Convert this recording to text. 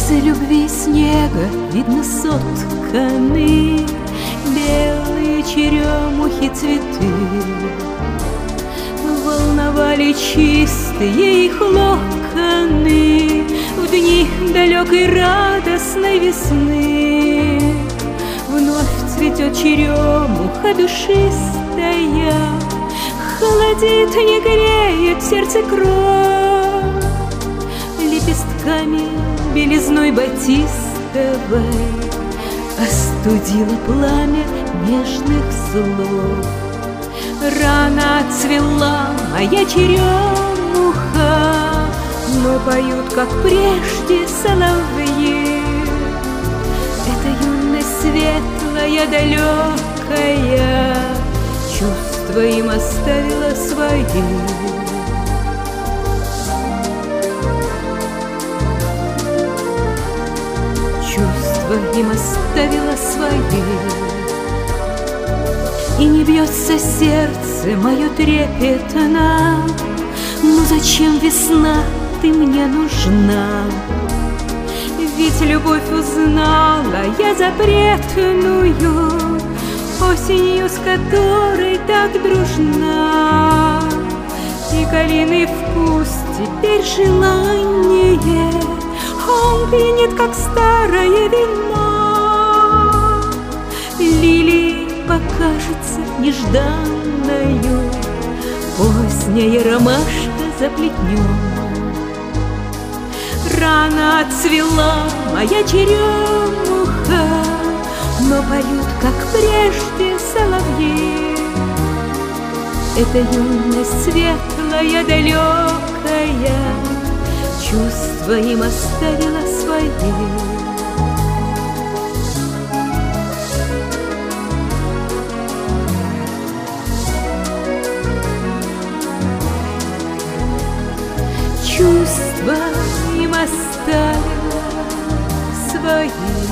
Из любви снега видно сотканы белые черемухи цветы. Волновали чистые их локоны в дни далекой радостной весны. Вновь цветет черемуха душистая, холодит, не греет сердце кровь. Лепестками белизной батистовой остудила пламя нежных слов. Рано отцвела моя черемуха, но поют, как прежде, соловьи. Это юность светлая, далекая, чувства им оставила свои. Чувства им оставила свои. И не бьется сердце мое трепетно. Ну зачем, весна, ты мне нужна? Ведь любовь узнала я запретную, осенью, с которой так дружна. И калиный вкус теперь желание, он пьянит, как старое вино. Лилии покажется нежданною поздняя ромашка за плетнем. Рано отцвела моя черемуха, но поют, как прежде, соловьи. Это юность светлая, далекая, чувства им оставила свои. Чувства им оставила свои.